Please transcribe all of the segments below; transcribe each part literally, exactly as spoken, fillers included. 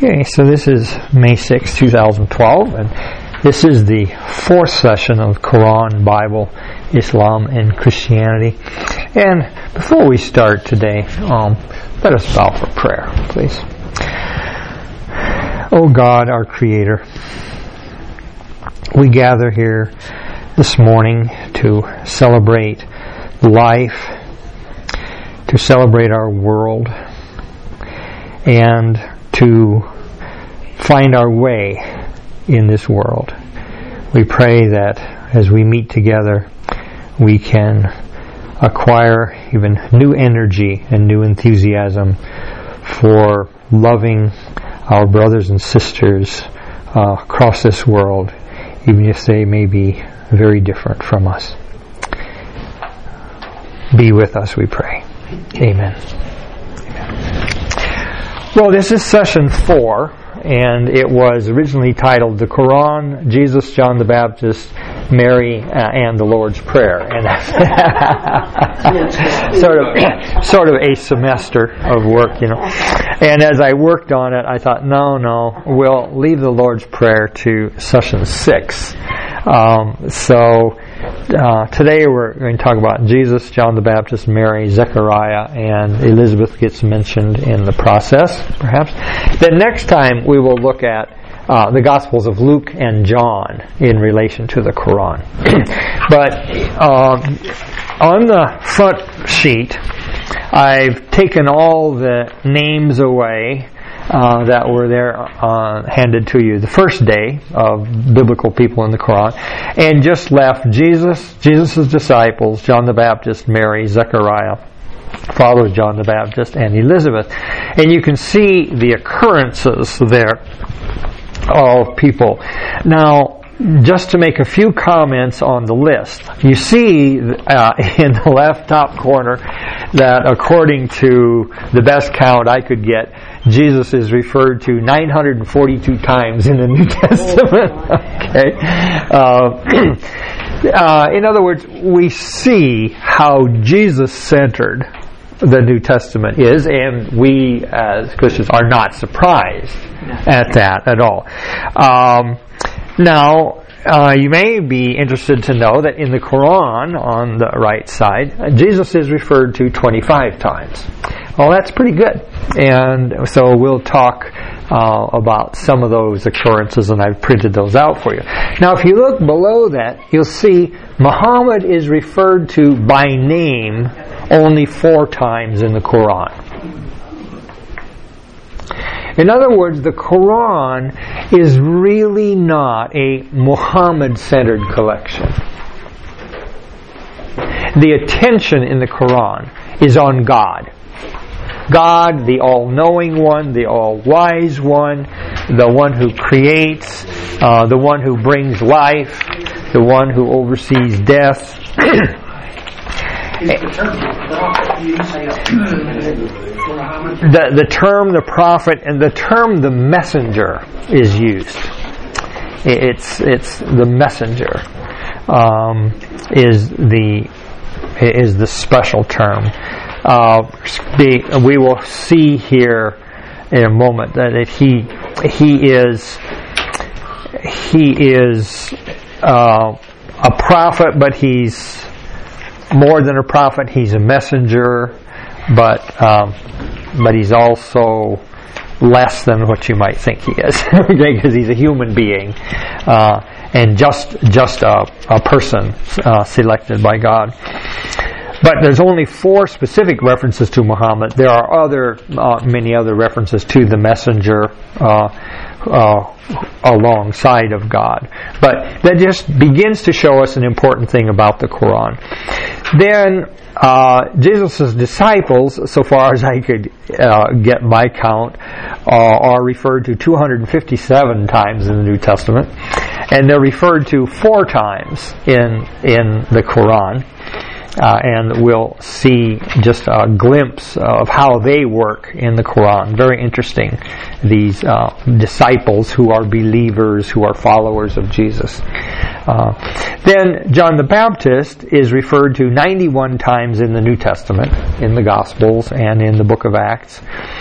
Okay, so this is May sixth, twenty twelve, and this is the fourth session of Quran, Bible, Islam, and Christianity. And before we start today, um, let us bow for prayer, please. O God, our Creator, we gather here this morning to celebrate life, to celebrate our world, and to find our way in this world. We pray that as we meet together, we can acquire even new energy and new enthusiasm for loving our brothers and sisters uh, across this world, even if they may be very different from us. Be with us, we pray. Amen. Amen. Well, this is session four, and it was originally titled The Quran, Jesus, John the Baptist, Mary, uh, and the Lord's Prayer. And sort of sort of a semester of work, you know. And as I worked on it, I thought, no, no, we'll leave the Lord's Prayer to session six. Um, so uh, today we're going to talk about Jesus, John the Baptist, Mary, Zechariah, and Elizabeth gets mentioned in the process, perhaps. Then next time we will look at uh, the Gospels of Luke and John in relation to the Quran. But um, on the front sheet, I've taken all the names away Uh, that were there uh, handed to you the first day of biblical people in the Quran, and just left Jesus, Jesus' disciples, John the Baptist, Mary, Zechariah, father of John the Baptist, and Elizabeth. And you can see the occurrences there of people. Now, just to make a few comments on the list, you see uh, in the left top corner that according to the best count I could get, Jesus is referred to nine hundred forty-two times in the New Testament. Okay. Uh, uh, in other words, we see how Jesus-centered the New Testament is, and we as Christians are not surprised at that at all. Um, now, uh, you may be interested to know that in the Quran, on the right side, Jesus is referred to twenty-five times. Well, that's pretty good. And so we'll talk uh, about some of those occurrences, and I've printed those out for you. Now, if you look below that, you'll see Muhammad is referred to by name only four times in the Quran. In other words, the Quran is really not a Muhammad-centered collection. The attention in the Quran is on God. God, the all-knowing one, the all-wise one, the one who creates, uh, the one who brings life, the one who oversees death. the, the term the prophet and the term the messenger is used. It's it's the messenger um, is the is the special term. Uh, be, we will see here in a moment that he he is he is uh, a prophet, but he's more than a prophet. He's a messenger, but um, but he's also less than what you might think he is, okay? Because he's a human being uh, and just just a, a person uh, selected by God. But there's only four specific references to Muhammad. There are other, uh, many other references to the messenger uh, uh, alongside of God. But that just begins to show us an important thing about the Quran. Then uh, Jesus' disciples, so far as I could uh, get my count, uh, are referred to two hundred fifty-seven times in the New Testament, and they're referred to four times in in the Quran. Uh, and we'll see just a glimpse of how they work in the Quran. Very interesting, these uh, disciples who are believers, who are followers of Jesus. Uh, then John the Baptist is referred to ninety-one times in the New Testament, in the Gospels and in the book of Acts.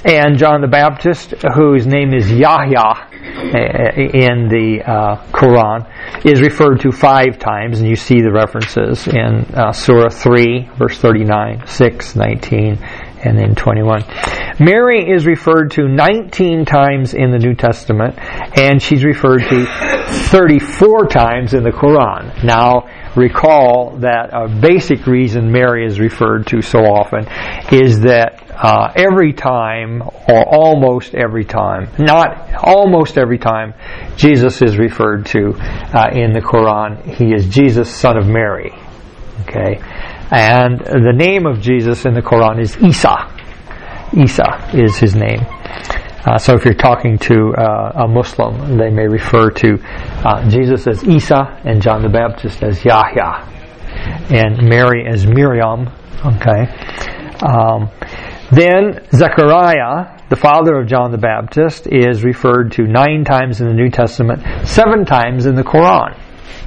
And John the Baptist, whose name is Yahya in the uh, Quran, is referred to five times, and you see the references in uh, Surah three, verse thirty-nine, six, nineteen, and then twenty-one. Mary is referred to nineteen times in the New Testament, and she's referred to thirty-four times in the Quran. Now, recall that a basic reason Mary is referred to so often is that uh, every time, or almost every time, not almost every time, Jesus is referred to uh, in the Quran. He is Jesus, son of Mary. Okay, and the name of Jesus in the Quran is Isa. Isa is his name. Uh, so if you're talking to uh, a Muslim, they may refer to uh, Jesus as Isa and John the Baptist as Yahya and Mary as Miriam. Okay. Um, then Zechariah, the father of John the Baptist, is referred to nine times in the New Testament, seven times in the Quran.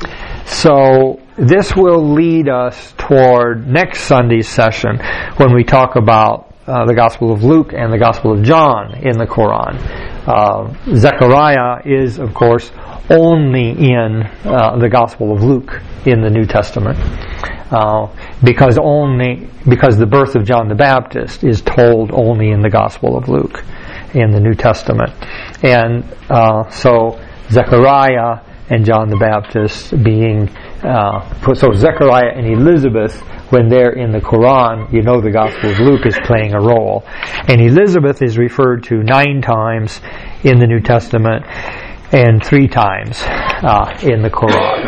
So this will lead us toward next Sunday's session when we talk about Uh, the Gospel of Luke and the Gospel of John in the Quran. Uh, Zechariah is, of course, only in uh, the Gospel of Luke in the New Testament, uh, because only because the birth of John the Baptist is told only in the Gospel of Luke in the New Testament, and uh, so Zechariah and John the Baptist being uh, so Zechariah and Elizabeth, when they're in the Quran, you know the Gospel of Luke is playing a role. And Elizabeth is referred to nine times in the New Testament and three times uh, in the Quran.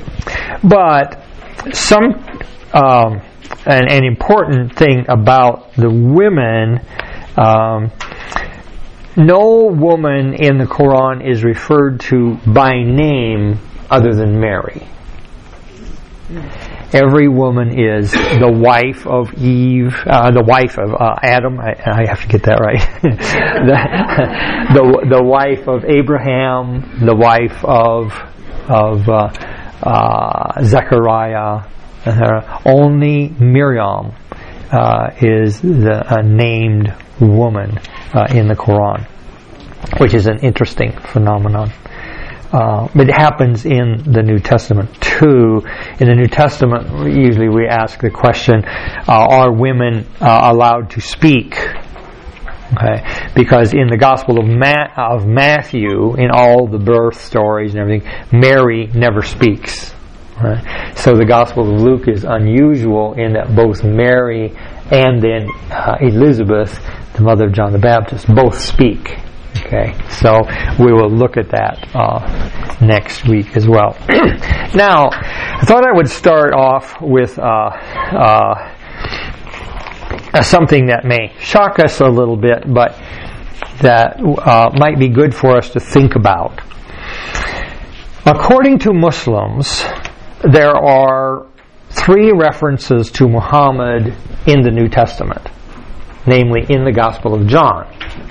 But some um, an, an important thing about the women, um, no woman in the Quran is referred to by name other than Mary. Every woman is the wife of Eve, uh, the wife of uh, Adam. I, I have to get that right. the, the the wife of Abraham, the wife of of uh, uh, Zechariah. Uh, only Miriam uh, is the uh, named woman uh, in the Quran, which is an interesting phenomenon. Uh, but it happens in the New Testament too. In the New Testament, usually we ask the question, uh, are women uh, allowed to speak? Okay, because in the Gospel of, Ma- of Matthew, in all the birth stories and everything, Mary never speaks. Right? So the Gospel of Luke is unusual in that both Mary and then uh, Elizabeth, the mother of John the Baptist, both speak. Okay, so we will look at that uh, next week as well. Now, I thought I would start off with uh, uh, something that may shock us a little bit, but that uh, might be good for us to think about. According to Muslims, there are three references to Muhammad in the New Testament, namely in the Gospel of John.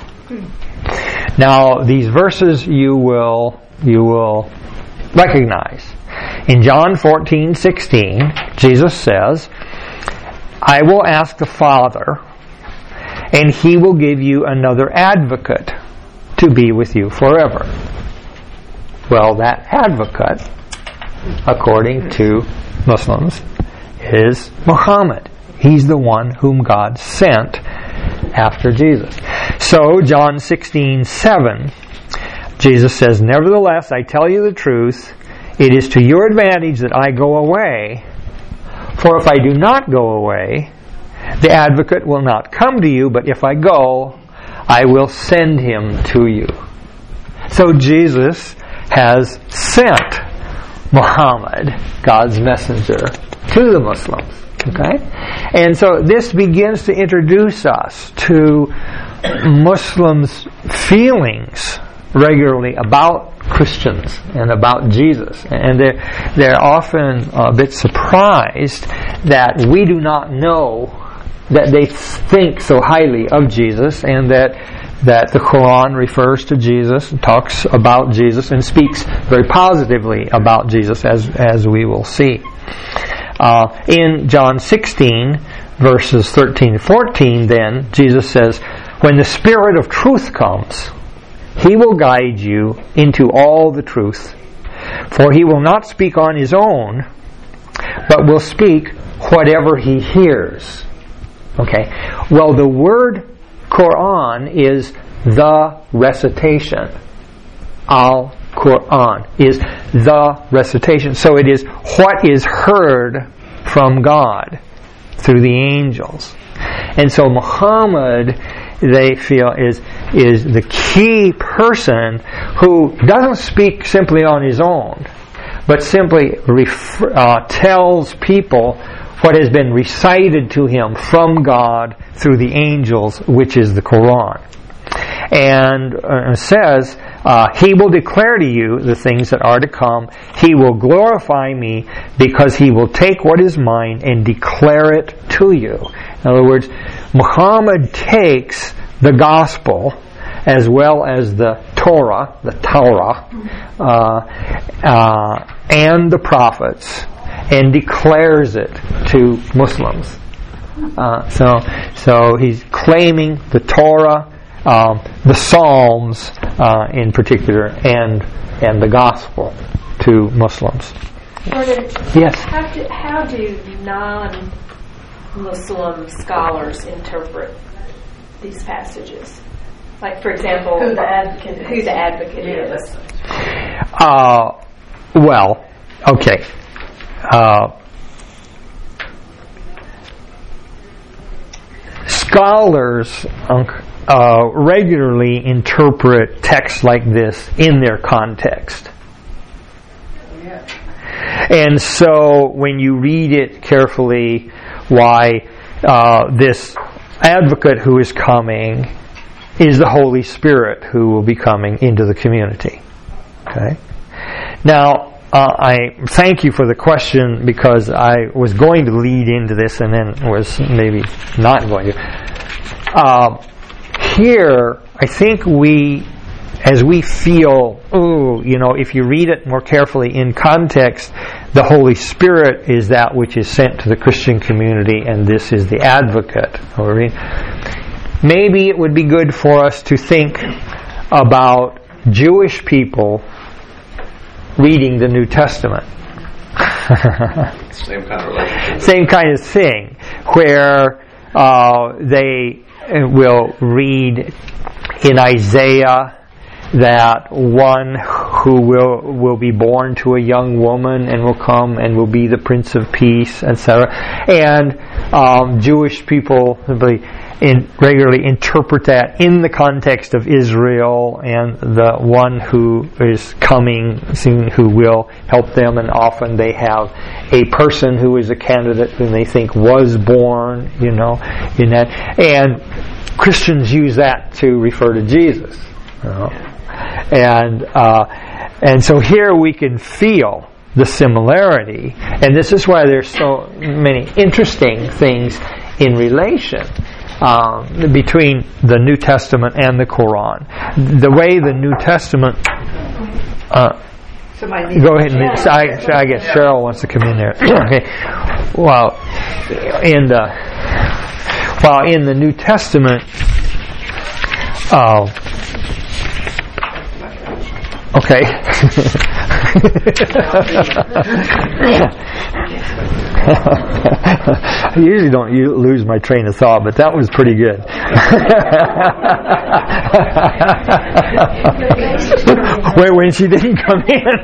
Now, these verses you will you will recognize. In John fourteen sixteen, Jesus says, "I will ask the Father, and He will give you another advocate to be with you forever." Well, that advocate, according to Muslims, is Muhammad. He's the one whom God sent after Jesus. So, John sixteen seven, Jesus says, "Nevertheless, I tell you the truth, it is to your advantage that I go away. For if I do not go away, the advocate will not come to you, but if I go, I will send him to you." So Jesus has sent Muhammad, God's messenger, to the Muslims. Okay? And so this begins to introduce us to Muslims' feelings regularly about Christians and about Jesus. And they're, they're often a bit surprised that we do not know that they think so highly of Jesus, and that that the Quran refers to Jesus and talks about Jesus and speaks very positively about Jesus, as as we will see. Uh, in John sixteen, verses thirteen and fourteen, then, Jesus says, when the Spirit of truth comes, He will guide you into all the truth. For He will not speak on His own, but will speak whatever He hears. Okay. Well, the word Quran is the recitation. Al-Quran is the recitation. So it is what is heard from God through the angels. And so Muhammad, they feel, is is the key person who doesn't speak simply on his own, but simply refer, uh, tells people what has been recited to him from God through the angels, which is the Quran. And uh, says, uh, He will declare to you the things that are to come. He will glorify me because He will take what is mine and declare it to you. In other words, Muhammad takes the gospel as well as the Torah, the Torah, uh, uh, and the prophets, and declares it to Muslims. Uh, so, so he's claiming the Torah, um, the Psalms uh, in particular, and and the gospel to Muslims. Gordon, yes. How do, how do non-Muslim scholars interpret these passages? Like, for example, who the advocate is. Who the advocate yes. is. Uh, well, okay. Uh, scholars uh, regularly interpret texts like this in their context. Yeah. And so when you read it carefully, why uh, this advocate who is coming is the Holy Spirit who will be coming into the community. Okay? Now, uh, I thank you for the question, because I was going to lead into this and then was maybe not going to. Uh, here, I think we, as we feel, ooh, you know, if you read it more carefully in context, the Holy Spirit is that which is sent to the Christian community, and this is the advocate. Maybe it would be good for us to think about Jewish people reading the New Testament. Same kind of relationship. Same kind of thing, where uh, they will read in Isaiah that one who will will be born to a young woman and will come and will be the Prince of Peace, et cetera. And um, Jewish people in, regularly interpret that in the context of Israel and the one who is coming soon who will help them, and often they have a person who is a candidate whom they think was born, you know, in that. And Christians use that to refer to Jesus. You know? And uh, and so here we can feel the similarity, and this is why there's so many interesting things in relation um, between the New Testament and the Quran. The way the New Testament. Uh, Go ahead and I, I guess Cheryl wants to come in there. Okay. Well, in the well in the New Testament. Uh, Okay. I usually don't lose my train of thought, but that was pretty good. when, when she didn't come in,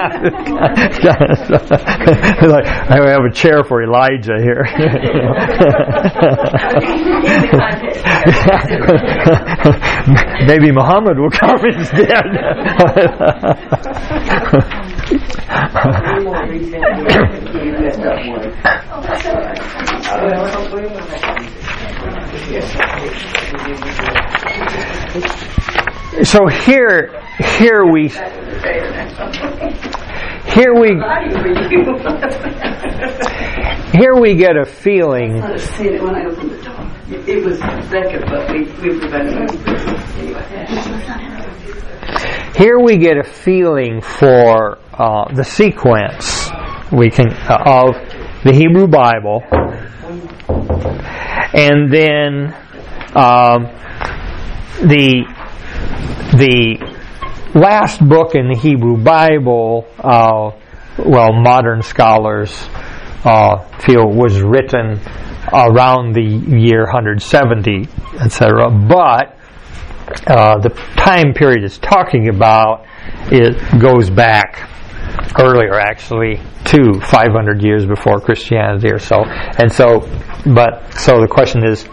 like, I have a chair for Elijah here. Maybe Muhammad will come instead. So here, here we, here we, here we get a feeling. It was second, but we we prevented it. Here we get a feeling for uh, the sequence we can uh, of the Hebrew Bible, and then um, the the last book in the Hebrew Bible, uh, well, modern scholars uh, feel was written around the year one seventy, et cetera. But uh, the time period it's talking about it goes back earlier, actually, to five hundred years before Christianity or so. And so, but so the question is,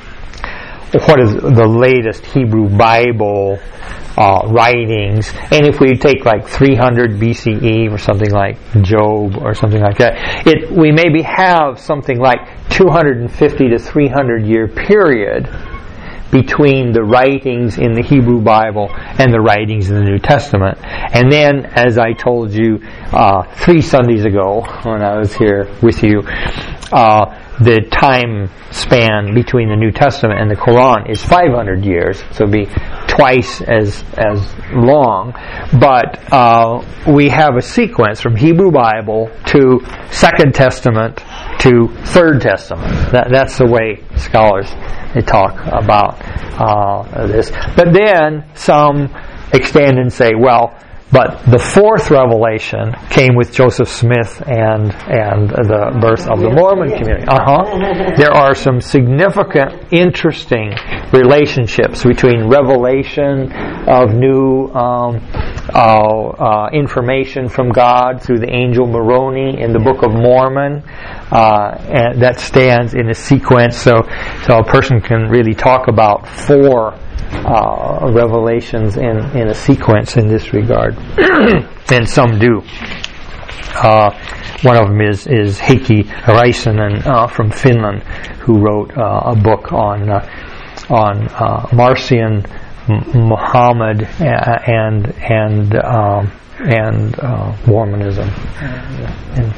what is the latest Hebrew Bible uh, writings? And if we take like three hundred B C E or something like Job or something like that, it we maybe have something like two hundred fifty to three hundred year period between the writings in the Hebrew Bible and the writings in the New Testament. And then, as I told you uh, three Sundays ago when I was here with you, uh, the time span between the New Testament and the Quran is five hundred years, so it'll be twice as as long. But uh, we have a sequence from Hebrew Bible to Second Testament to Third Testament. That, that's the way scholars they talk about uh, this. But then some extend and say, well, but the fourth revelation came with Joseph Smith and and the birth of the Mormon community. Uh-huh. There are some significant, interesting relationships between revelation of new um, uh, uh, information from God through the angel Moroni in the Book of Mormon, uh, and that stands in a sequence. So, so a person can really talk about four Uh, revelations in, in a sequence in this regard. And some do. Uh, one of them is, is Heikki Räisänen uh, from Finland, who wrote uh, a book on uh, on uh, Marcion M- Muhammad and and um, and uh, Mormonism. And,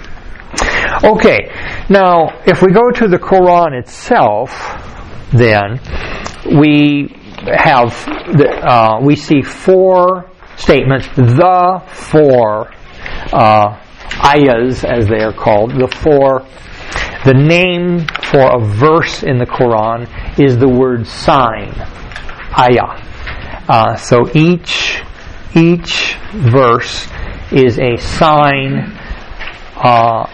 yeah. Okay, now if we go to the Quran itself, then we have the, uh, we see four statements, the four uh, ayahs, as they are called, the four. The name for a verse in the Quran is the word sign, ayah. Uh, so each each verse is a sign uh,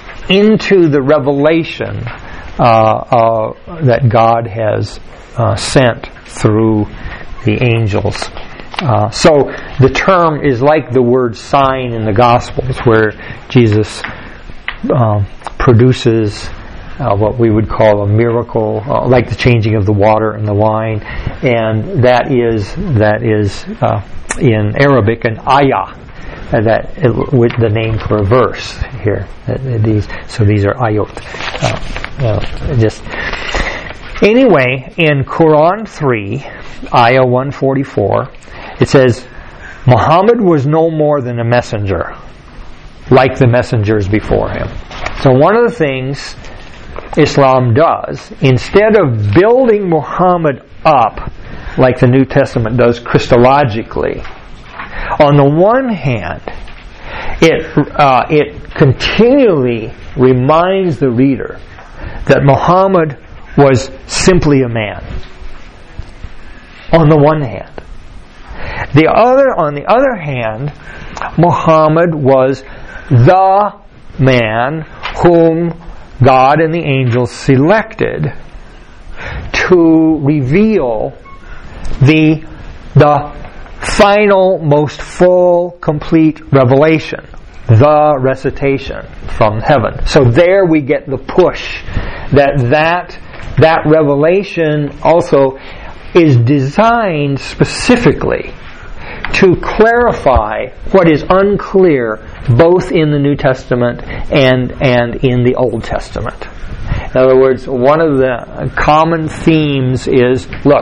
into the revelation uh, uh, that God has uh, sent through the angels. Uh, so the term is like the word sign in the Gospels, where Jesus um, produces uh, what we would call a miracle, uh, like the changing of the water and the wine, and that is that is uh, in Arabic an ayah, uh, that it, with the name for a verse here. Uh, these so these are ayot. Uh, uh, just. Anyway, in Quran three, Ayah one forty-four, it says, Muhammad was no more than a messenger, like the messengers before him. So one of the things Islam does, instead of building Muhammad up like the New Testament does Christologically, on the one hand, it uh, it continually reminds the reader that Muhammad was simply a man. On the one hand. The other, on the other hand, Muhammad was the man whom God and the angels selected to reveal the the final, most full, complete revelation, the recitation from heaven. So there we get the push that that that revelation also is designed specifically to clarify what is unclear both in the New Testament and and in the Old Testament. In other words, one of the common themes is, look,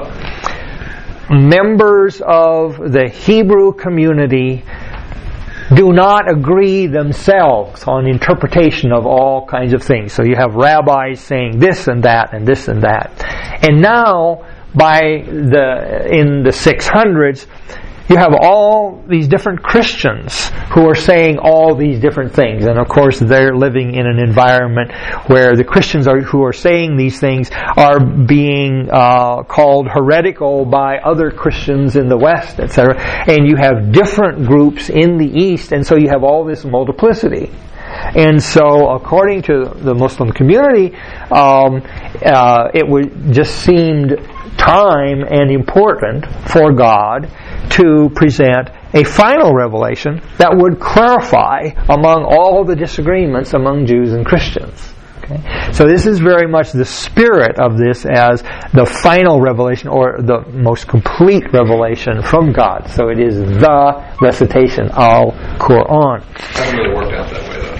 members of the Hebrew community do not agree themselves on interpretation of all kinds of things. So you have rabbis saying this and that and this and that. And now, by the in the six hundreds, you have all these different Christians who are saying all these different things. And of course, they're living in an environment where the Christians are, who are saying these things are being uh, called heretical by other Christians in the West, et cetera. And you have different groups in the East, and so you have all this multiplicity. And so, according to the Muslim community, um, uh, it would just seemed time and important for God to present a final revelation that would clarify among all the disagreements among Jews and Christians. Okay? So this is very much the spirit of this as the final revelation, or the most complete revelation from God. So it is the recitation al Quran. It hasn't really worked out that way, though.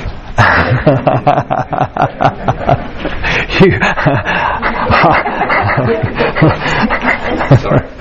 you, Sorry.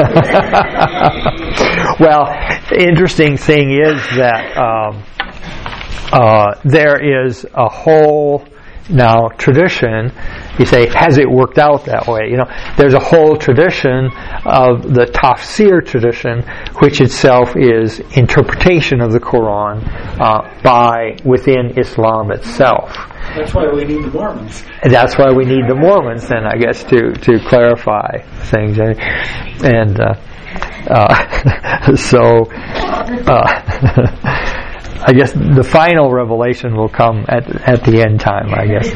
Well, the interesting thing is that um, uh, there is a whole now tradition. You say, has it worked out that way? You know, there's a whole tradition of the tafsir tradition, which itself is interpretation of the Quran uh, by within Islam itself. That's why we need the Mormons. And that's why we need the Mormons, then, I guess, to, to clarify things. And uh, uh, so, uh, I guess the final revelation will come at at the end time, I guess.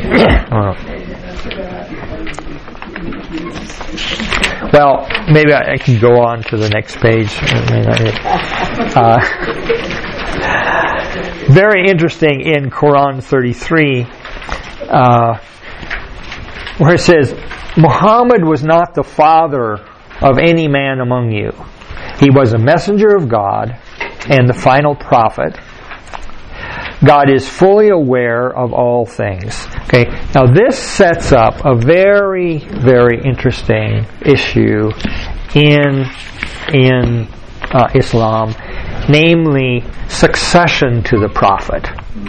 Well, maybe I, I can go on to the next page. Uh, very interesting in Quran thirty-three, uh, where it says, Muhammad was not the father of any man among you. He was a messenger of God and the final prophet. God is fully aware of all things. Okay, now this sets up a very, very interesting issue in in uh, Islam, namely succession to the prophet.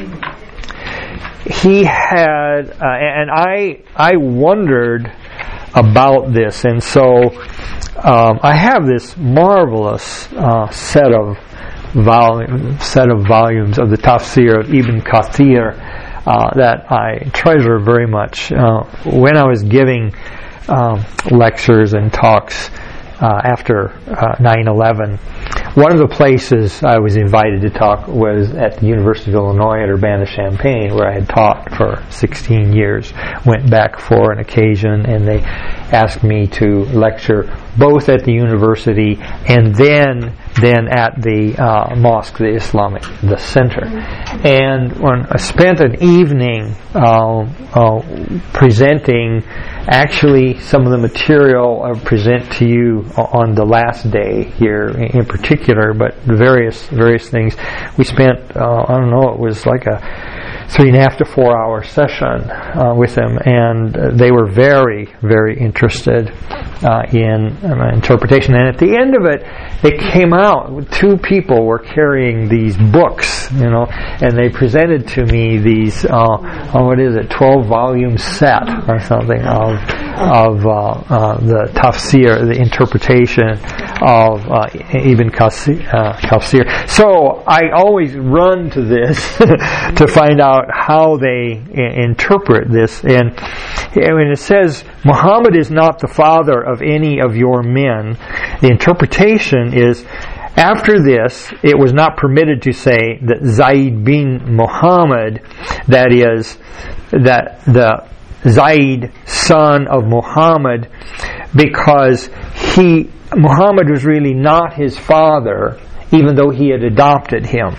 He had, uh, and I I wondered about this, and so um, I have this marvelous uh, set of volume, set of volumes of the tafsir of Ibn Kathir uh, that I treasure very much. Uh, when I was giving um, lectures and talks uh, after uh, nine eleven, one of the places I was invited to talk was at the University of Illinois at Urbana-Champaign, where I had taught for sixteen years. Went back for an occasion, and they asked me to lecture both at the university and then then at the uh, mosque, the Islamic, the center. And when I spent an evening uh, uh, presenting actually some of the material I present to you on the last day here in particular, but various various things. We spent, uh, I don't know, it was like a three and a half to four hour session uh, with them, and uh, they were very, very interested uh, in uh, interpretation. And at the end of it, it came out, two people were carrying these books, you know, and they presented to me these, uh, oh, what is it, twelve volume set or something of of uh, uh, the tafsir, the interpretation of uh, Ibn Kathir. So I always run to this to find out how they I- interpret this. And when it says, Muhammad is not the father of any of your men, the interpretation is, after this, it was not permitted to say that Zayd bin Muhammad, that is, that the Zayd, son of Muhammad, because he, Muhammad was really not his father, even though he had adopted him.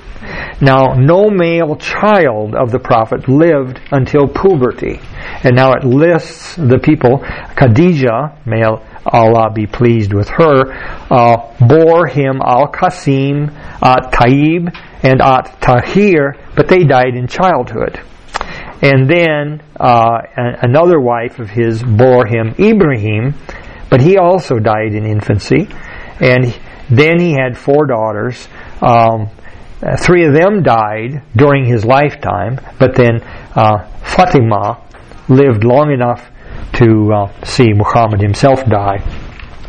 Now, no male child of the Prophet lived until puberty. And now it lists the people. Khadijah, may Allah be pleased with her, uh, bore him Al-Qasim, At-Tayyib, and At-Tahir, but they died in childhood. And then uh, another wife of his bore him Ibrahim, but he also died in infancy. And then he had four daughters. Um, three of them died during his lifetime, but then uh, Fatima lived long enough to uh, see Muhammad himself die.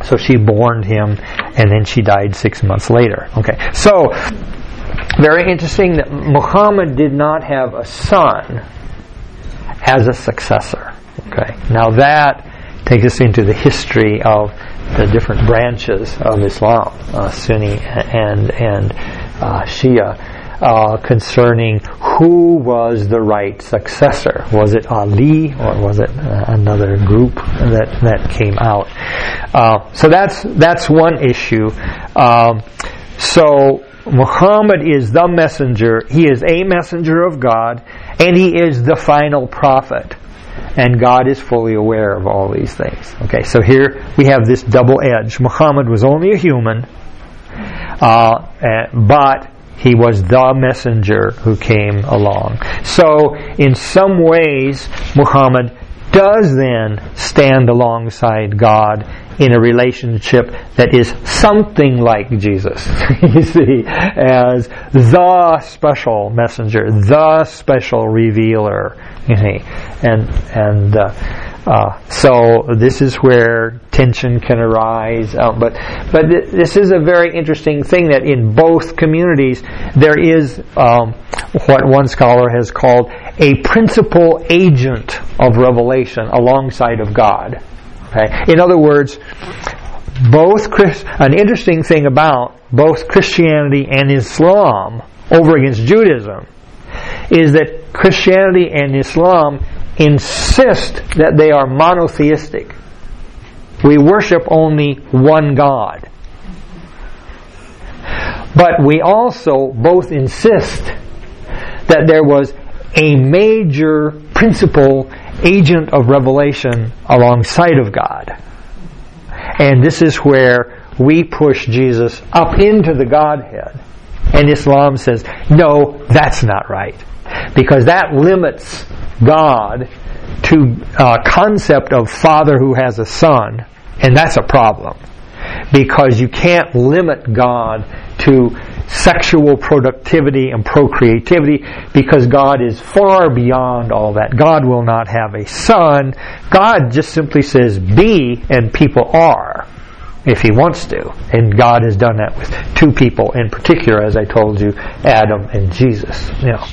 So she borned him, and then she died six months later. Okay, so very interesting that Muhammad did not have a son as a successor. Okay, now that takes us into the history of the different branches of Islam, uh, Sunni and and uh, Shia. Uh, concerning who was the right successor. Was it Ali or was it uh, another group that, that came out? Uh, so that's that's one issue. Um, so Muhammad is the messenger. He is a messenger of God, and he is the final prophet. And God is fully aware of all these things. Okay, so here we have this double edge. Muhammad was only a human, uh, but he was the messenger who came along. So, in some ways, Muhammad does then stand alongside God in a relationship that is something like Jesus. You see, as the special messenger, the special revealer. You see, and and uh, uh, so this is where tension can arise. Uh, but but th- this is a very interesting thing that in both communities there is um, what one scholar has called a principal agent of revelation alongside of God. Okay? In other words, both Chris- an interesting thing about both Christianity and Islam over against Judaism is that Christianity and Islam insist that they are monotheistic. We worship only one God. But we also both insist that there was a major principal agent of revelation alongside of God. And this is where we push Jesus up into the Godhead. And Islam says, no, that's not right. Because that limits God to a concept of Father who has a Son, and that's a problem. Because you can't limit God to sexual productivity and procreativity, because God is far beyond all that. God will not have a son. God just simply says be, and people are, if He wants to. And God has done that with two people in particular, as I told you, Adam and Jesus. You know.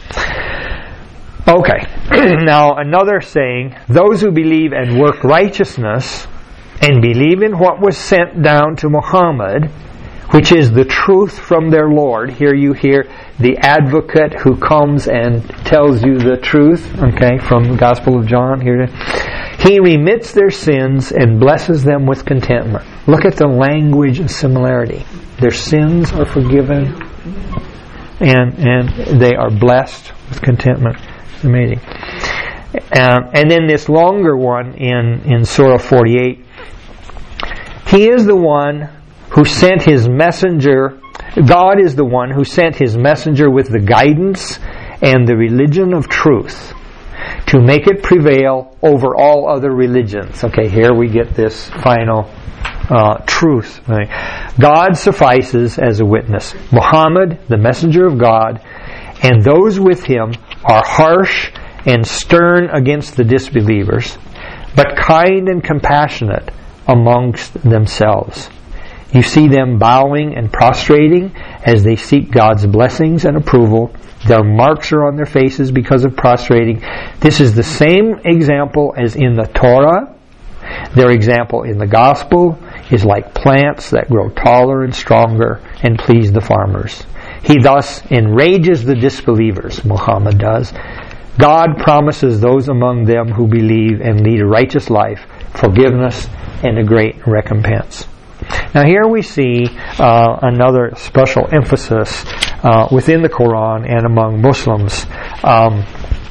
Okay. Now another saying, those who believe and work righteousness and believe in what was sent down to Muhammad, which is the truth from their Lord. Here you hear the advocate who comes and tells you the truth, okay, from the Gospel of John. Here, He remits their sins and blesses them with contentment. Look at the language and similarity. Their sins are forgiven, and and they are blessed with contentment. It's amazing. Um, and then this longer one in, in Surah forty-eight. He is the one who sent His messenger, God is the one who sent His messenger with the guidance and the religion of truth to make it prevail over all other religions. Okay, here we get this final uh, truth. God suffices as a witness. Muhammad, the messenger of God, and those with him are harsh and stern against the disbelievers, but kind and compassionate amongst themselves. You see them bowing and prostrating as they seek God's blessings and approval. Their marks are on their faces because of prostrating. This is the same example as in the Torah. Their example in the Gospel is like plants that grow taller and stronger and please the farmers. He thus enrages the disbelievers, Muhammad does. God promises those among them who believe and lead a righteous life forgiveness and a great recompense. Now here we see uh, another special emphasis uh, within the Quran and among Muslims. Um,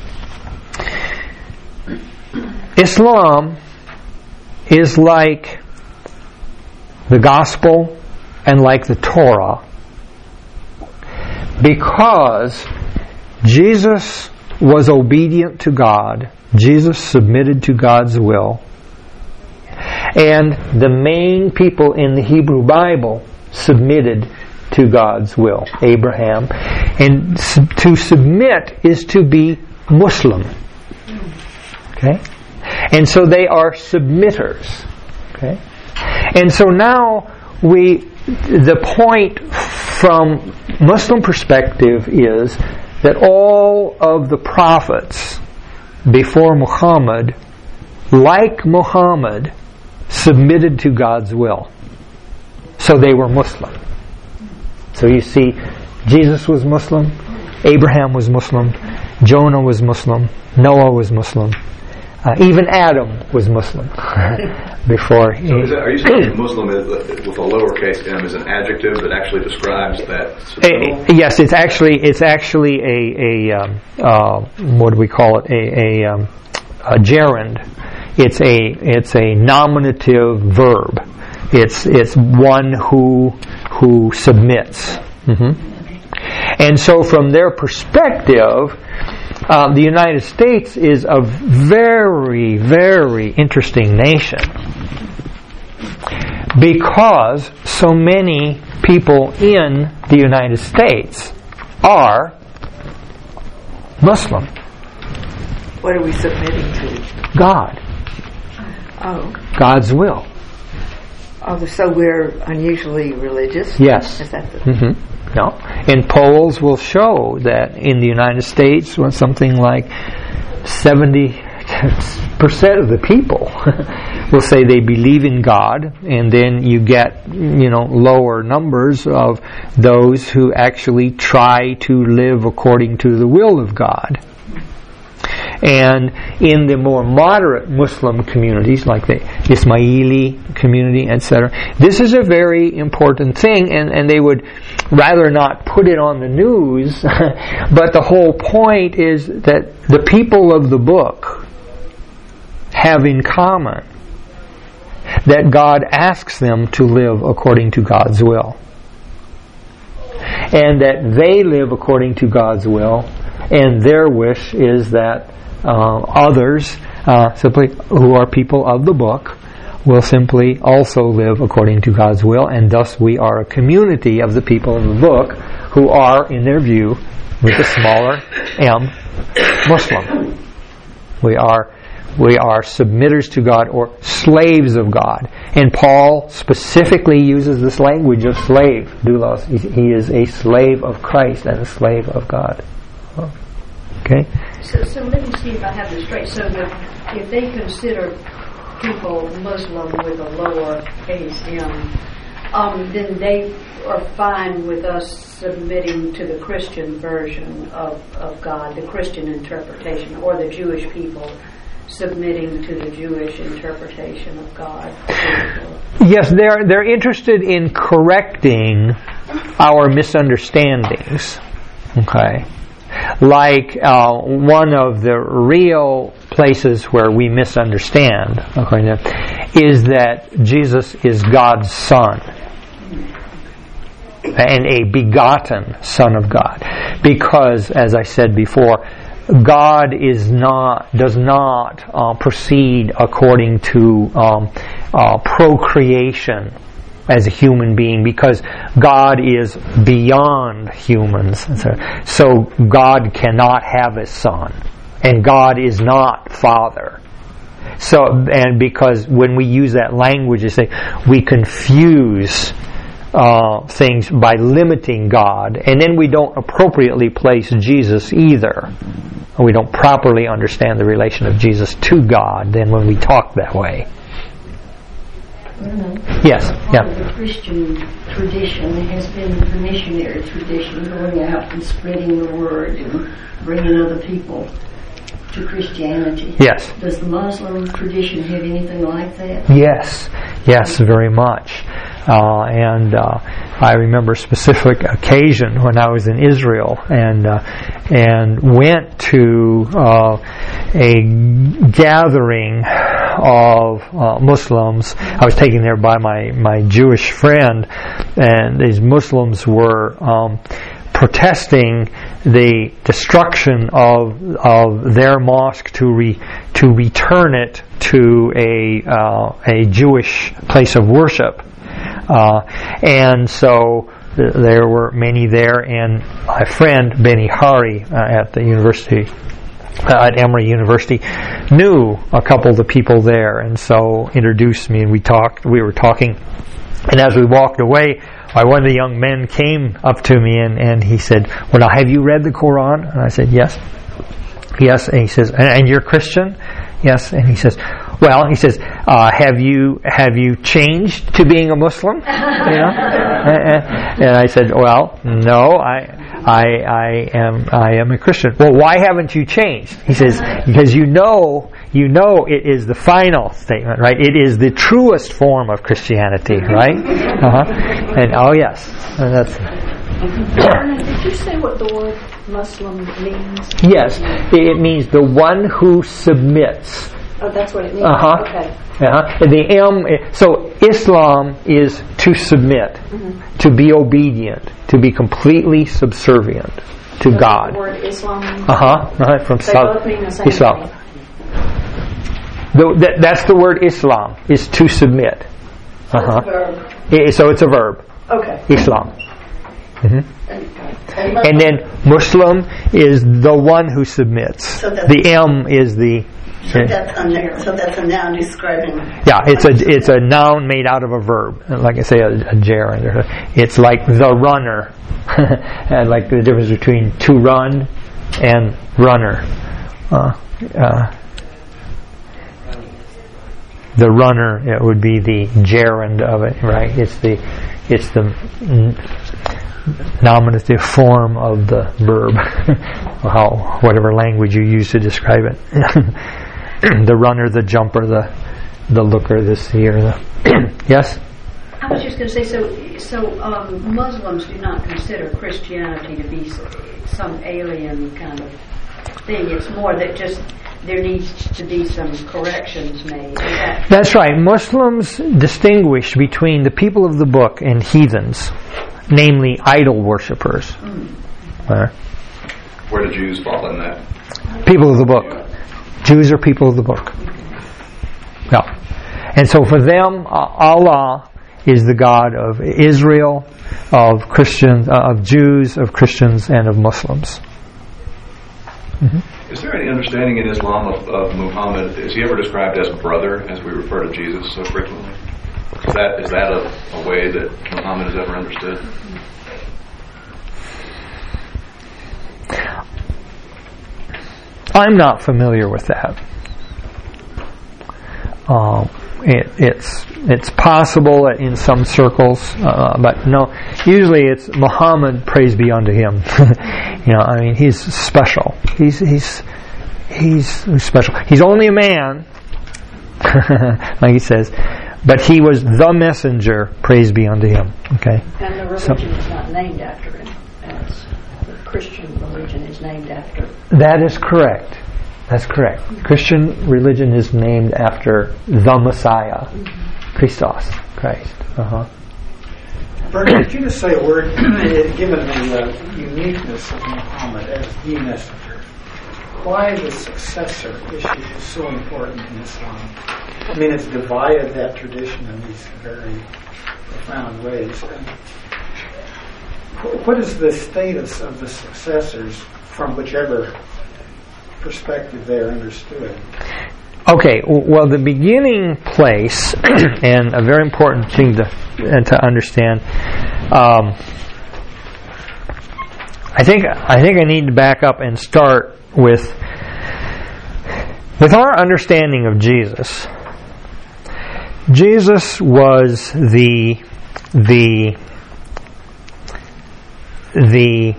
Islam is like the Gospel and like the Torah because Jesus was obedient to God. Jesus submitted to God's will. And the main people in the Hebrew Bible submitted to God's will. Abraham. And to submit is to be Muslim. Okay? And so they are submitters. Okay? And so now we, the point from Muslim perspective is that all of the prophets before Muhammad, like Muhammad, submitted to God's will. So they were Muslim. So you see, Jesus was Muslim, Abraham was Muslim, Jonah was Muslim, Noah was Muslim, uh, even Adam was Muslim before he... So is that, are you saying Muslim is, with a lowercase m is an adjective that actually describes that? A, yes, it's actually it's actually a, a um, uh, what do we call it? A, a, um, a gerund. It's a it's a nominative verb. It's it's one who who submits. Mm-hmm. And so, from their perspective, um, the United States is a very, very interesting nation because so many people in the United States are Muslim. What are we submitting to? God. Oh. God's will. Oh, so we're unusually religious? Yes. Is that the... Mm-hmm. No. And polls will show that in the United States, when something like seventy percent of the people will say they believe in God, and then you get, you know, lower numbers of those who actually try to live according to the will of God. And in the more moderate Muslim communities, like the Ismaili community, et cetera, this is a very important thing, and, and they would rather not put it on the news, but the whole point is that the people of the book have in common that God asks them to live according to God's will. And that they live according to God's will, and their wish is that Uh, others, uh, simply who are people of the book, will simply also live according to God's will, and thus we are a community of the people of the book who are, in their view, with a smaller m, Muslim. We are we are submitters to God, or slaves of God. And Paul specifically uses this language of slave, doulos. He is a slave of Christ and a slave of God. Okay? So, so let me see if I have this straight. So that if they consider people Muslim with a lower case m, um, then they are fine with us submitting to the Christian version of, of God, the Christian interpretation, or the Jewish people submitting to the Jewish interpretation of God. Yes, they're they're interested in correcting our misunderstandings. Okay. Like uh, one of the real places where we misunderstand, okay, is that Jesus is God's Son and a begotten Son of God. Because, as I said before, God is not does not uh, proceed according to um, uh, procreation as a human being, because God is beyond humans. So God cannot have a son, and God is not Father. So, and because when we use that language, you say we confuse uh, things by limiting God, and then we don't appropriately place Jesus either. We don't properly understand the relation of Jesus to God then when we talk that way. Yes, yeah. The Christian tradition has been the missionary tradition, going out and spreading the word and bringing other people to Christianity. Yes. Does the Muslim tradition have anything like that? Yes, yes, very much. Uh, and uh, I remember a specific occasion when I was in Israel and uh, and went to uh, a gathering of uh, Muslims. I was taken there by my, my Jewish friend, and these Muslims were um, protesting the destruction of of their mosque to re, to return it to a uh, a Jewish place of worship. Uh, and so th- there were many there, and my friend Benny Hari uh, at the University uh, at Emory University, knew a couple of the people there, and so introduced me, and we talked. We were talking, and as we walked away, uh, one of the young men came up to me, and, and he said, "Well, now, have you read the Quran?" And I said, "Yes." Yes, and he says, "And, and you're Christian?" Yes, and he says, "Well," he says, uh, "Have you have you changed to being a Muslim?" You know, and, and I said, "Well, no, I." I, I am I am a Christian. Well, why haven't you changed? He says, because you know you know it is the final statement, right? It is the truest form of Christianity, right? Uh-huh. And oh yes, and that's. Did you say what the word Muslim means? Yes, it means the one who submits. Oh, that's what it means. Uh-huh. Okay. Uh-huh. The M. So Islam is to submit, mm-hmm. to be obedient, to be completely subservient to Does God. The word Islam mean? Uh huh. Uh-huh. From they South both mean the same Islam. thing. The, that, that's the word Islam, is to submit. So Uh-huh. it's a verb. I- so it's a verb. Okay. Islam. Mm-hmm. And, And then Muslim is the one who submits. So that's- The M is the. So that's a noun, so that's a noun describing. Yeah, it's a it's a noun made out of a verb, like I say, a, a gerund. It's like the runner, and like the difference between to run and runner. Uh, uh, the runner, it would be the gerund of it, right? It's the it's the nominative form of the verb, how whatever language you use to describe it. The runner, the jumper, the the looker, the seer. The yes? I was just going to say, so so um, Muslims do not consider Christianity to be some alien kind of thing. It's more that just there needs to be some corrections made. That That's right. Muslims distinguish between the people of the book and heathens, namely idol worshippers. Mm. Uh, Where do Jews fall in that? people of the book. Jews are people of the book. Yeah. And so for them, uh, Allah is the God of Israel, of Christians, uh, of Jews, of Christians, and of Muslims. Mm-hmm. Is there any understanding in Islam of, of Muhammad? Is he ever described as brother, as we refer to Jesus so frequently? Is that is that a, a way that Muhammad is ever understood? I'm not familiar with that. Um, it, it's it's possible in some circles, uh, but no. Usually, it's Muhammad, praise be unto him. You know, I mean, he's special. He's he's he's special. He's only a man, like he says, but he was the messenger. Praise be unto him. Okay. and the So- religion is not named after him, as the Christian religion is named after. That is correct. That's correct. Christian religion is named after the Messiah, Christos, Christ. Uh-huh. Bernie, could you just say a word, given the uh, uniqueness of Muhammad as the messenger, why the successor issue is so important in Islam? I mean, it's divided that tradition in these very profound ways. And what is the status of the successors from whichever perspective they're understood? Okay, well, the beginning place, and a very important thing to uh, to understand. Um, I think I think I need to back up and start with with our understanding of Jesus. Jesus was the the the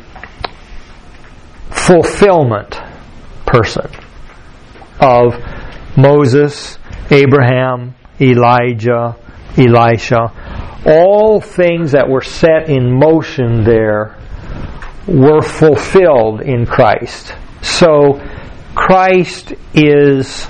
fulfillment person of Moses, Abraham, Elijah, Elisha. All things that were set in motion there were fulfilled in Christ. So Christ is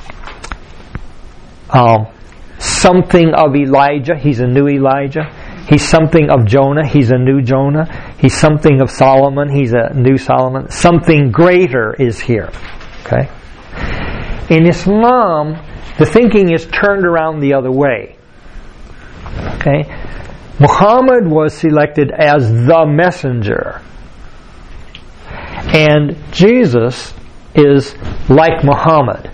um, something of Elijah. He's a new Elijah. He's something of Jonah. He's a new Jonah. He's something of Solomon. He's a new Solomon. Something greater is here. Okay? In Islam, the thinking is turned around the other way. Okay? Muhammad was selected as the messenger. And Jesus is like Muhammad.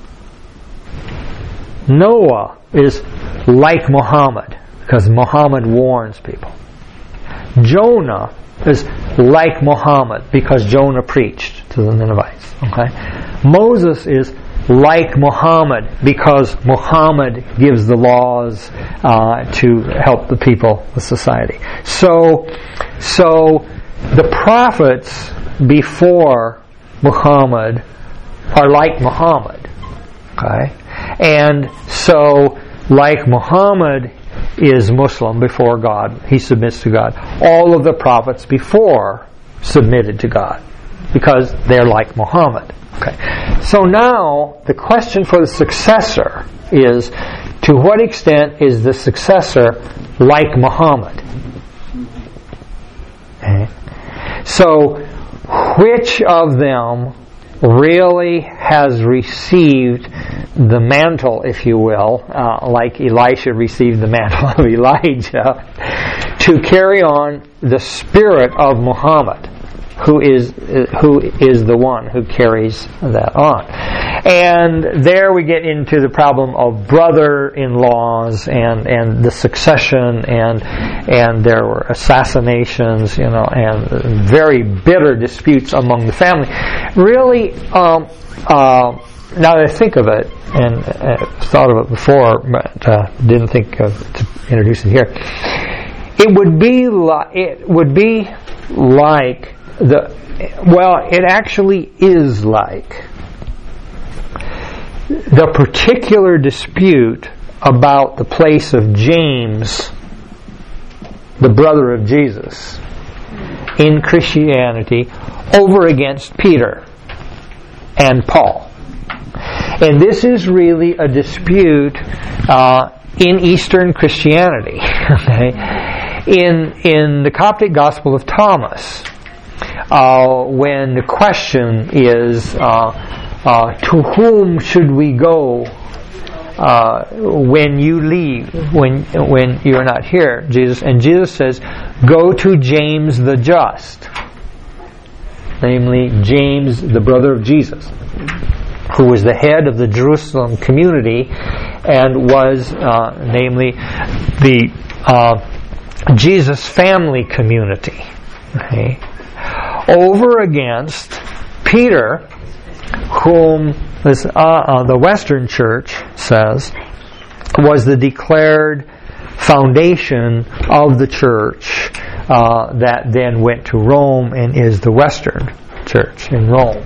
Noah is like Muhammad because Muhammad warns people. Jonah is like Muhammad because Jonah preached to the Ninevites. Okay? Moses is like Muhammad because Muhammad gives the laws uh, to help the people, the society. So, so the prophets before Muhammad are like Muhammad. Okay? And so, like Muhammad is Muslim before God, he submits to God. All of the prophets before submitted to God because they're like Muhammad. Okay. So now the question for the successor is, to what extent is the successor like Muhammad? Okay. So which of them really has received the mantle, if you will, uh, like Elisha received the mantle of Elijah, to carry on the spirit of Muhammad, who is uh, who is the one who carries that on. And there we get into the problem of brother-in-laws and, and the succession, and and there were assassinations, you know, and very bitter disputes among the family. Really, um, uh, now that I think of it, and uh, thought of it before, but uh, didn't think of to introduce it here, it would be li- it would be like the well, it actually is like the particular dispute about the place of James, the brother of Jesus, in Christianity over against Peter and Paul. And this is really a dispute uh, in Eastern Christianity. Okay? In in the Coptic Gospel of Thomas, uh, when the question is, uh, uh, to whom should we go uh, when you leave, when when you're not here, Jesus? And Jesus says, go to James the just, namely James, the brother of Jesus, who was the head of the Jerusalem community and was, uh, namely, the uh, Jesus family community. Okay? Over against Peter, whom this, uh, uh, the Western Church says was the declared foundation of the church uh, that then went to Rome and is the Western Church in Rome.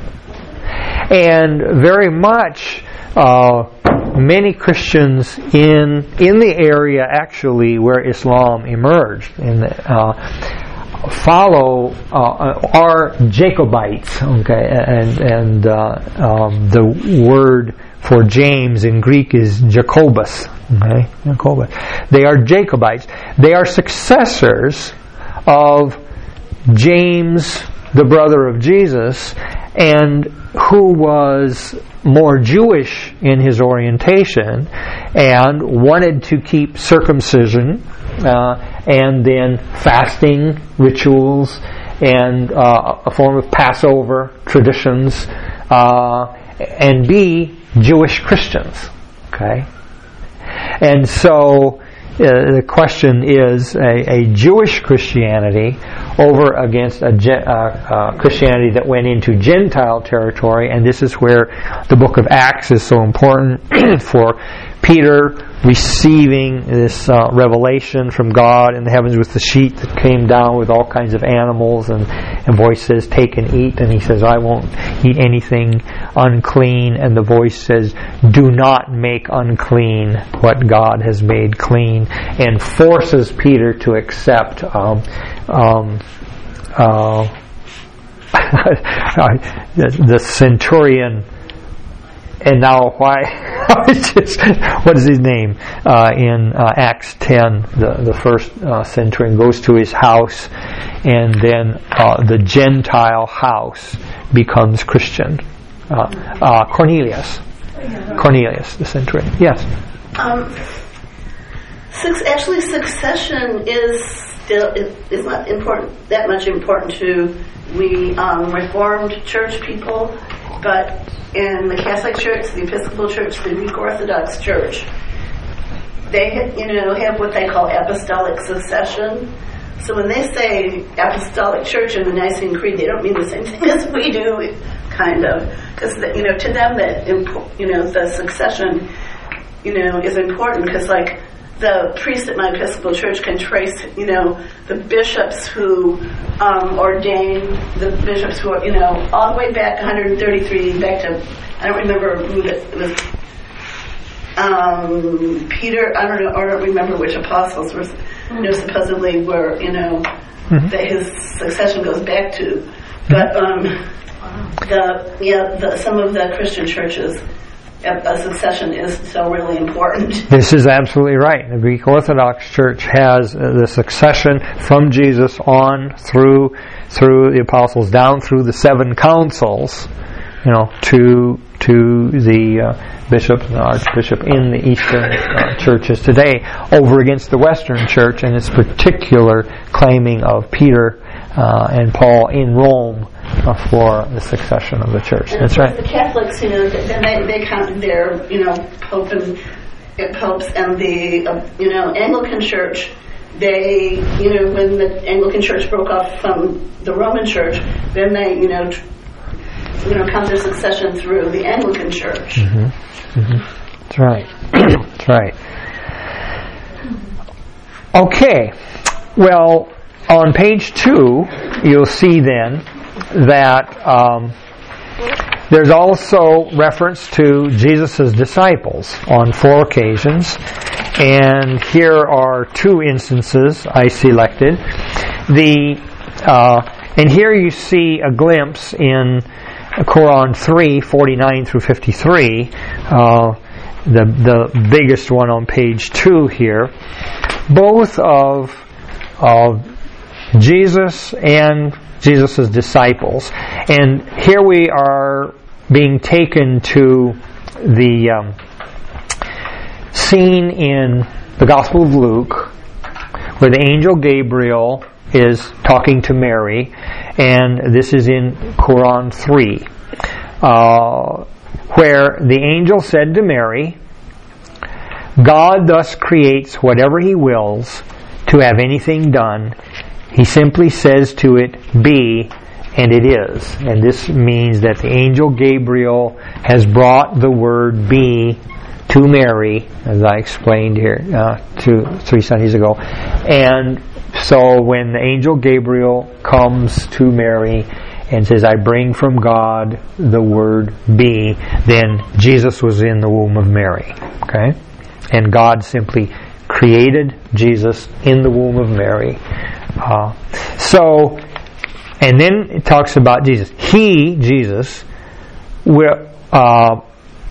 And very much uh, many Christians in in the area actually where Islam emerged in the, uh, follow uh, are Jacobites. Okay, and and uh, um, the word for James in Greek is Jacobus. Okay, Jacobus. They are Jacobites. They are successors of James, the brother of Jesus, and who was more Jewish in his orientation and wanted to keep circumcision uh, and then fasting rituals and uh, a form of Passover traditions uh, and be Jewish Christians. Okay? And so Uh, the question is a, a Jewish Christianity over against a uh, uh, Christianity that went into Gentile territory, and this is where the book of Acts is so important for Peter receiving this uh, revelation from God in the heavens with the sheet that came down with all kinds of animals, and a voice says, take and eat, and he says, I won't eat anything unclean, and the voice says, do not make unclean what God has made clean, and forces Peter to accept um, um, uh, the centurion. And now, why? just, what is his name? Uh, in uh, Acts ten, the the first uh, centurion goes to his house, and then uh, the Gentile house becomes Christian. Uh, uh, Cornelius, Cornelius, the centurion. Yes. Um, six, actually, succession is still is not important that much important to we um, Reformed church people. but in the Catholic Church, the Episcopal Church, the Greek Orthodox Church, they you know have what they call apostolic succession. So when they say apostolic church in the Nicene Creed, they don't mean the same thing as we do, kind of, because you know to them that you know the succession you know is important, because like the priest at my Episcopal Church can trace you know the bishops who um, ordained the bishops who are you know all the way back one hundred thirty-three back to I don't remember who that it was. Um, Peter, I don't know, I don't remember which apostles were, you know, supposedly were, you know, mm-hmm. that his succession goes back to. But um, the yeah, the, some of the Christian churches, a succession is so really important. This is absolutely right. The Greek Orthodox Church has the succession from Jesus on through through the apostles, down through the seven councils, you know, to to the uh, bishop and the archbishop in the Eastern uh, churches today, over against the Western Church and its particular claiming of Peter uh, and Paul in Rome uh, for the succession of the church. And That's right. The Catholics, you know, then they they count their you know pope and uh, popes and the uh, you know Anglican Church. They you know when the Anglican Church broke off from the Roman Church, then they you know. Tr- you know, count their succession through the Anglican Church. Mm-hmm. Mm-hmm. That's right. That's right. Okay. Well, on page two, you'll see then that um, there's also reference to Jesus' disciples on four occasions. And here are two instances I selected. The uh, and here you see a glimpse in Quran three, forty-nine through fifty-three, uh, the the biggest one on page two here, both of of Jesus and Jesus' disciples. And here we are being taken to the um, scene in the Gospel of Luke, where the angel Gabriel is talking to Mary, and this is in Quran three, uh, where the angel said to Mary, God thus creates whatever He wills to have anything done. He simply says to it, be, and it is. And this means that the angel Gabriel has brought the word be to Mary, as I explained here uh, two, three Sundays ago. And so when the angel Gabriel comes to Mary and says, I bring from God the word be, then Jesus was in the womb of Mary. Okay? And God simply created Jesus in the womb of Mary. Uh, so, and then it talks about Jesus. He, Jesus, will... Uh,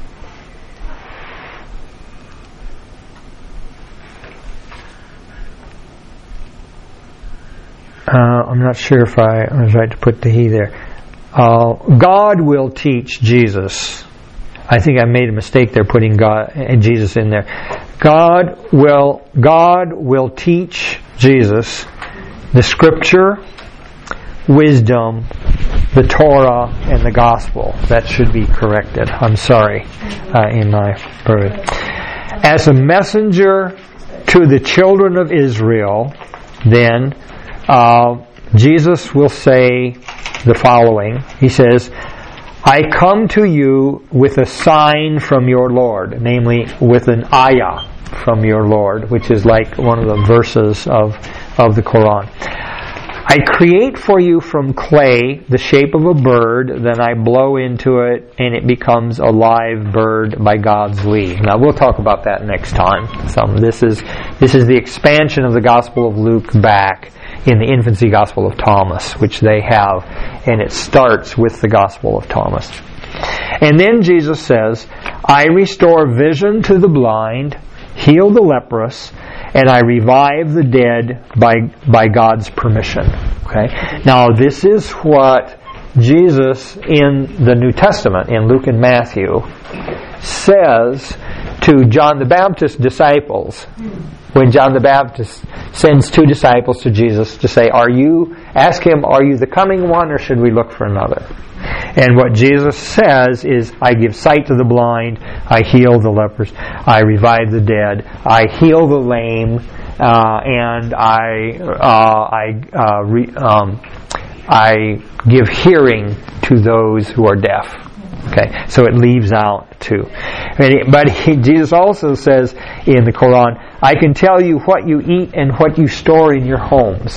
Uh, I'm not sure if I, I was right to put the he there. Uh, God will teach Jesus. I think I made a mistake there putting God and Jesus in there. God will God will teach Jesus the Scripture, wisdom, the Torah, and the Gospel. That should be corrected. I'm sorry uh, in my birth. As a messenger to the children of Israel, then. Uh, Jesus will say the following. He says, I come to you with a sign from your Lord, namely with an ayah from your Lord, which is like one of the verses of, of the Quran. I create for you from clay the shape of a bird, then I blow into it and it becomes a live bird by God's leave. Now we'll talk about that next time. Some this is this is the expansion of the Gospel of Luke back in the infancy Gospel of Thomas, which they have, and it starts with the Gospel of Thomas. And then Jesus says, I restore vision to the blind, heal the leprous, and I revive the dead by by God's permission. Okay? Now this is what Jesus in the New Testament, in Luke and Matthew, says to John the Baptist's disciples when John the Baptist sends two disciples to Jesus to say, "Are you?" Ask him, "Are you the coming one, or should we look for another?" And what Jesus says is, "I give sight to the blind, I heal the lepers, I revive the dead, I heal the lame, uh, and I uh, I uh, re, um, I give hearing to those who are deaf." Okay, so it leaves out two. But he, Jesus also says in the Quran, "I can tell you what you eat and what you store in your homes."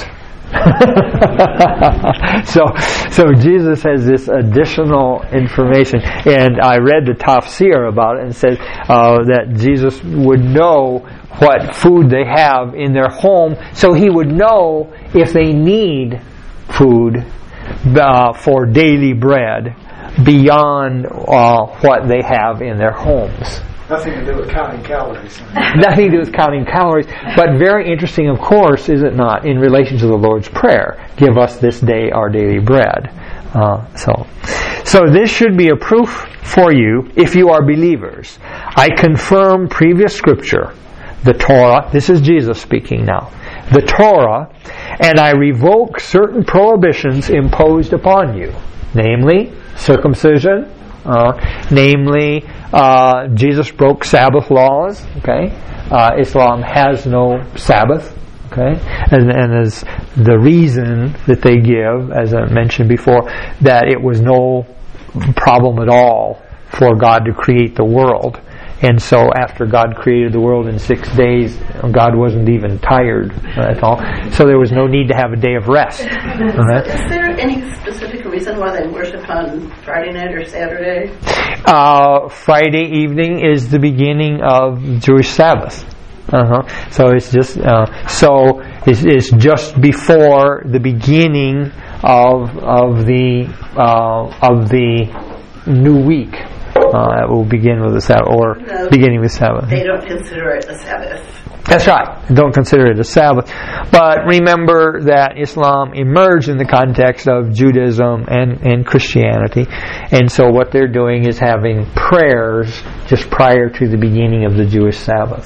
so, so Jesus has this additional information, and I read the tafsir about it and said uh, that Jesus would know what food they have in their home, so he would know if they need food uh, for daily bread beyond uh, what they have in their homes. Nothing to do with counting calories. Nothing to do with counting calories, but very interesting, of course, is it not, in relation to the Lord's Prayer, "Give us this day our daily bread." Uh, so, so this should be a proof for you if you are believers. I confirm previous scripture, the Torah. This is Jesus speaking now. The Torah, and I revoke certain prohibitions imposed upon you, namely circumcision, uh, namely uh, Jesus broke Sabbath laws. Okay, uh, Islam has no Sabbath. Okay, and, and as the reason that they give, as I mentioned before, that it was no problem at all for God to create the world. And so after God created the world in six days, God wasn't even tired at all. So there was no need to have a day of rest. Right? Is there any specific reason why they worship on Friday night or Saturday? Uh, Friday evening is the beginning of Jewish Sabbath. Uh-huh. So it's just uh, so it's, it's just before the beginning of of the uh, of the new week. Uh, it will begin with the Sabbath, or no, beginning with Sabbath. They don't consider it a Sabbath. That's right. Don't consider it a Sabbath. But remember that Islam emerged in the context of Judaism and, and Christianity. And so what they're doing is having prayers just prior to the beginning of the Jewish Sabbath.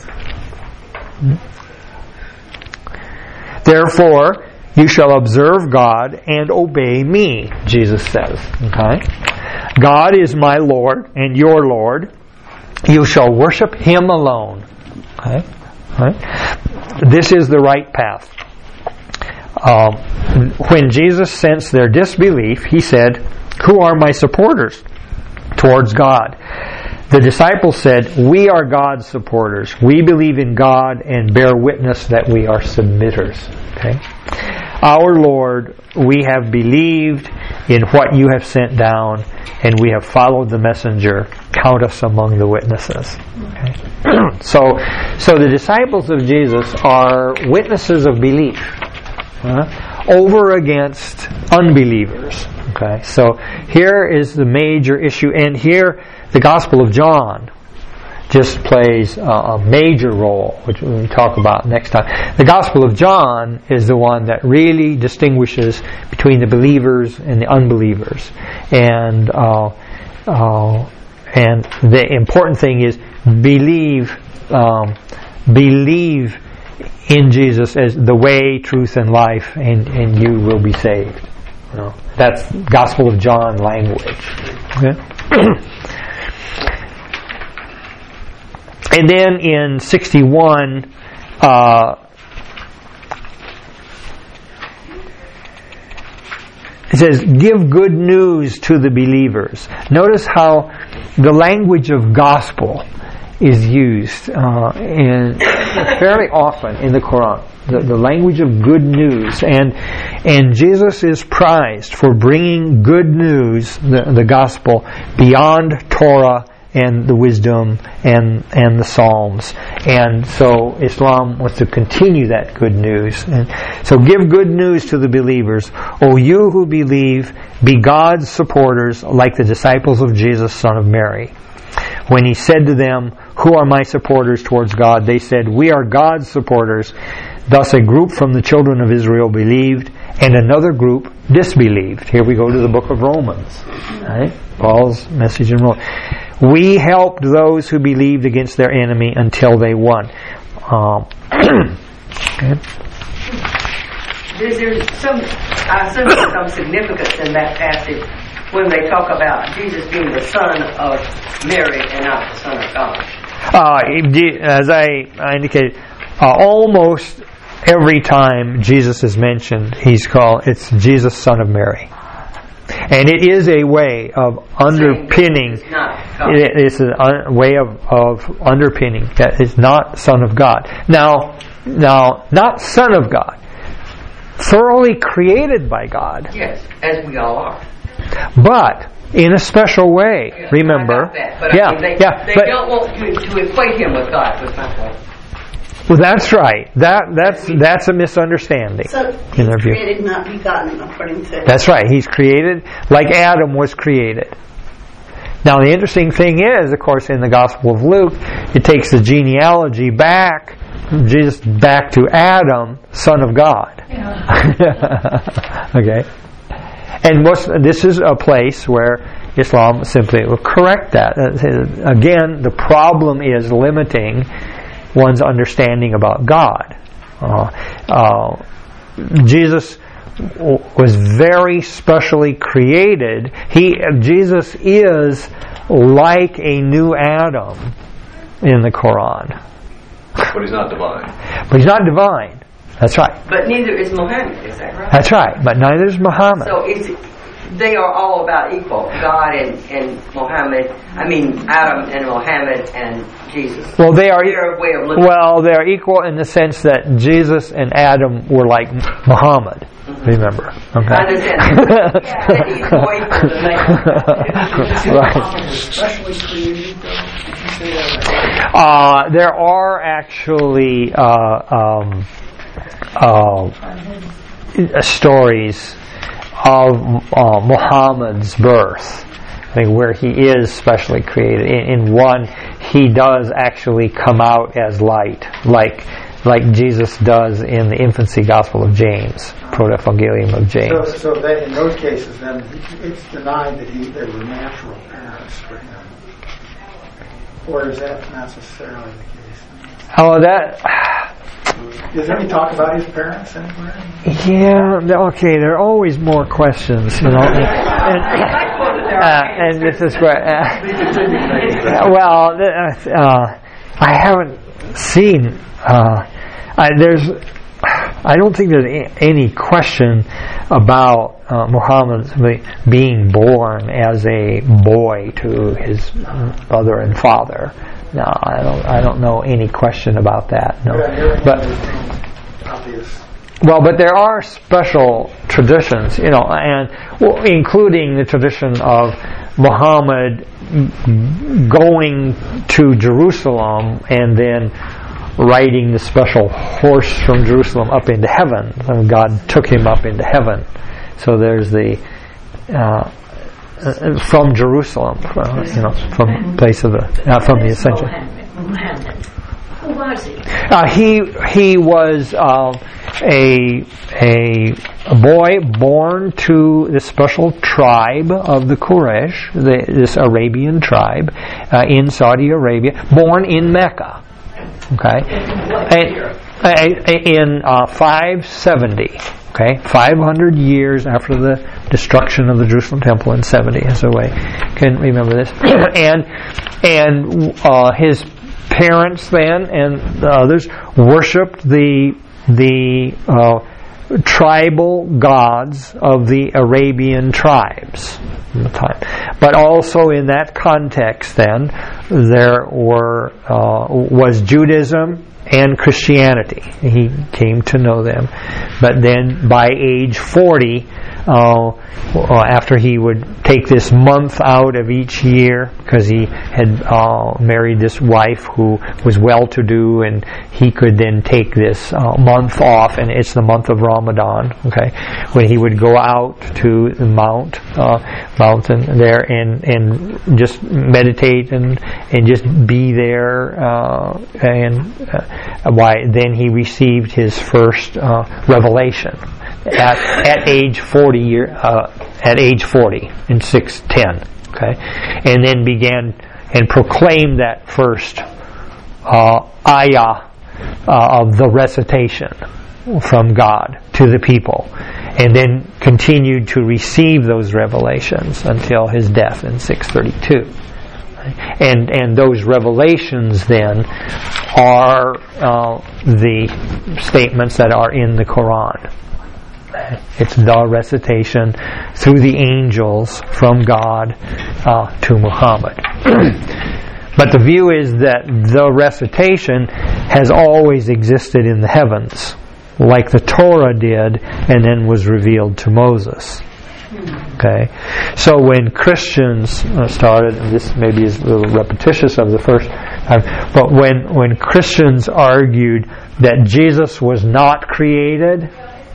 Therefore, you shall observe God and obey me, Jesus says. Okay? God is my Lord and your Lord. You shall worship Him alone. Okay? Right? This is the right path. Um, when Jesus sensed their disbelief, He said, "Who are my supporters towards God?" The disciples said, "We are God's supporters. We believe in God and bear witness that we are submitters." Okay? Our Lord, we have believed in what you have sent down, and we have followed the messenger. Count us among the witnesses. Okay? so, so the disciples of Jesus are witnesses of belief uh, over against unbelievers. Okay, so here is the major issue, and here the Gospel of John just plays uh, a major role, which we'll talk about next time. The Gospel of John is the one that really distinguishes between the believers and the unbelievers. And uh, uh, and the important thing is believe um, believe in Jesus as the way, truth, and life, and, and you will be saved. You know, that's Gospel of John language. Okay? And then in sixty-one, uh, it says, "Give good news to the believers." Notice how the language of gospel is used uh, in fairly often in the Quran. The, the language of good news, and and Jesus is prized for bringing good news, the, the gospel, beyond Torah and the wisdom and and the Psalms. And so Islam wants to continue that good news. And so give good news to the believers. O you who believe, be God's supporters like the disciples of Jesus, son of Mary. When he said to them, "Who are my supporters towards God?" they said, "We are God's supporters." Thus a group from the children of Israel believed, and another group disbelieved. Here we go to the book of Romans. Right? Paul's message in Romans. We helped those who believed against their enemy until they won. Um, okay. Is there some, I assume there's some significance in that passage when they talk about Jesus being the son of Mary and not the son of God? Uh, as I, I indicated, uh, almost every time Jesus is mentioned, he's called, it's Jesus, son of Mary. And it is a way of underpinning, it, it's a un, way of, of underpinning that it's not son of God. Now, now, not son of God, thoroughly created by God. Yes, as we all are. But in a special way, Yeah, remember? I got that, but yeah, I mean, they, yeah, they but, don't want to, to equate him with God, was my point. well, that's right. That that's that's a misunderstanding. So in he's their view. created, not begotten, according to. That's right. He's created like Adam was created. Now, the interesting thing is, of course, in the Gospel of Luke, it takes the genealogy back, Jesus back to Adam, son of God. Yeah. Okay. And most, this is a place where Islam simply will correct that. Again, the problem is limiting one's understanding about God. Uh, uh, Jesus was very specially created. He, Jesus is like a new Adam in the Quran. But he's not divine. But he's not divine. That's right. But neither is Muhammad, is that right? That's right. But neither is Muhammad. So it's, they are all about equal. God and, and Muhammad, I mean Adam and Muhammad and Jesus. Well, they are. Their way of looking. Well, they are equal in the sense that Jesus and Adam were like Muhammad. Mm-hmm. Remember? Okay. I understand. That he's more equal than they are. Right. Especially created, though. Did you say that? Uh, there are actually uh, um, uh, stories of uh, Muhammad's birth, I think, where he is specially created. In, in one, he does actually come out as light, like like Jesus does in the infancy Gospel of James, Protevangelium of James. So, so that in those cases, then it's denied that he, they were natural parents for him, or is that necessarily the case? Oh, that. Is there any talk about his parents anywhere? Yeah, okay, there are always more questions, you know. And, uh, and this is where, uh, well, uh, I haven't seen, uh, I, there's, I don't think there's any question about uh, Muhammad being born as a boy to his mother and father. No, I don't. I don't know any question about that. No, but well, but there are special traditions, you know, and well, including the tradition of Muhammad going to Jerusalem and then riding the special horse from Jerusalem up into heaven. And God took him up into heaven. So there's the. Uh, Uh, from Jerusalem, uh, you know, from place of the uh, from the ascension. Who was he? Uh, he he was uh, a a boy born to the special tribe of the Quraysh, the, this Arabian tribe uh, in Saudi Arabia, born in Mecca. Okay, and, in uh, five seventy. Okay, five hundred years after the destruction of the Jerusalem Temple in seventy, is a way can remember this. and and uh, his parents then and the others worshipped the the uh, tribal gods of the Arabian tribes at the time. But also in that context, then there were uh, was Judaism and Christianity. He came to know them. But then by age forty, uh, after he would take this month out of each year, because he had uh, married this wife who was well-to-do, and he could then take this uh, month off, and it's the month of Ramadan, okay, when he would go out to the mount, uh, mountain there and, and just meditate and, and just be there, uh, and uh, why then he received his first uh, revelation at at age forty year uh, at age forty in six ten, okay, and then began and proclaimed that first uh, ayah uh, of the recitation from God to the people, and then continued to receive those revelations until his death in six thirty-two. And and those revelations then are uh, the statements that are in the Quran. It's the recitation through the angels from God uh, to Muhammad. But the view is that the recitation has always existed in the heavens, like the Torah did, and then was revealed to Moses. Okay, so when Christians uh, started, and this maybe is a little repetitious of the first time, but when when Christians argued that Jesus was not created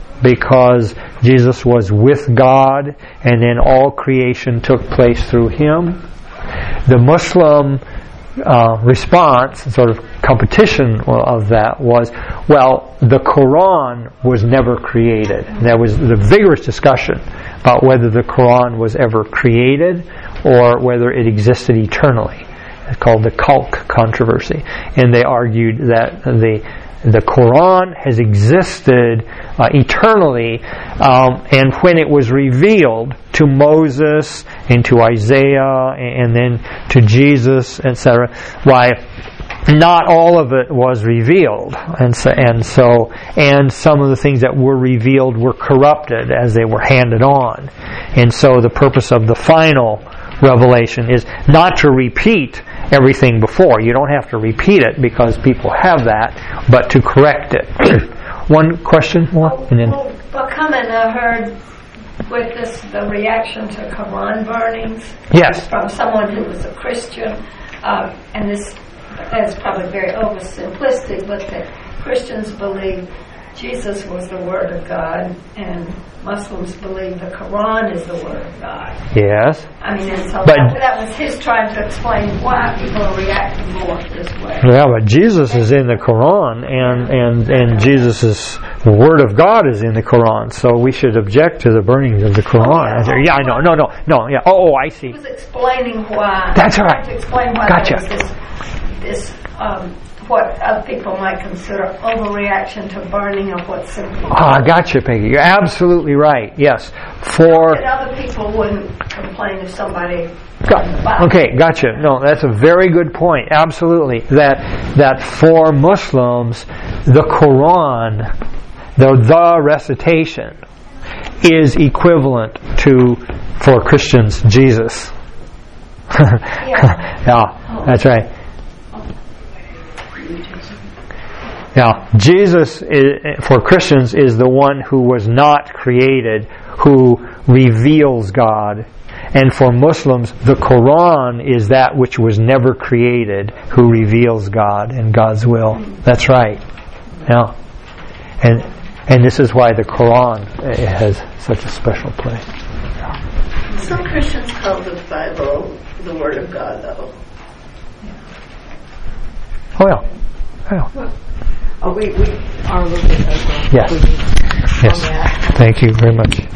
because Jesus was with God and then all creation took place through him, the Muslim uh, response, sort of competition of that, was, well, the Quran was never created. And there was the vigorous discussion about whether the Quran was ever created or whether it existed eternally. It's called the Khalq controversy. And they argued that the the Quran has existed uh, eternally, um, and when it was revealed to Moses and to Isaiah and then to Jesus, et cetera, why, not all of it was revealed, and so, and so and some of the things that were revealed were corrupted as they were handed on. And so the purpose of the final revelation is not to repeat everything before. You don't have to repeat it because people have that, but to correct it. One question more, and then. Well, well, comment I heard with this the reaction to Quran burnings. Yes. From someone who was a Christian, uh, and this that's probably very oversimplistic, but that Christians believe Jesus was the Word of God, and Muslims believe the Quran is the Word of God. Yes. I mean, and so but, that, that was his trying to explain why people are reacting more this way. Yeah, but Jesus is in the Quran, and and and Jesus is the Word of God is in the Quran, so we should object to the burnings of the Quran. Oh, yeah. yeah, I know, no, no, no, yeah. Oh, oh I see. He was explaining why. That's all right. To explain why Gotcha. there was this, this um, what other people might consider overreaction to burning of what's simply. Ah, gotcha, Peggy. You're absolutely right. Yes, for that other people wouldn't complain if somebody. Got, okay, gotcha. No, that's a very good point. Absolutely, that that for Muslims, the Quran, the the recitation, is equivalent to, for Christians, Jesus. yeah. yeah, that's right. Now, Jesus, is, for Christians, is the one who was not created, who reveals God. And for Muslims, the Quran is that which was never created, who reveals God and God's will. That's right. Yeah. And and this is why the Quran has such a special place. Some Christians call the Bible the Word of God, though. Oh, yeah. Yeah. Oh, we, we are a little bit over. Yes. Yes. Thank you very much.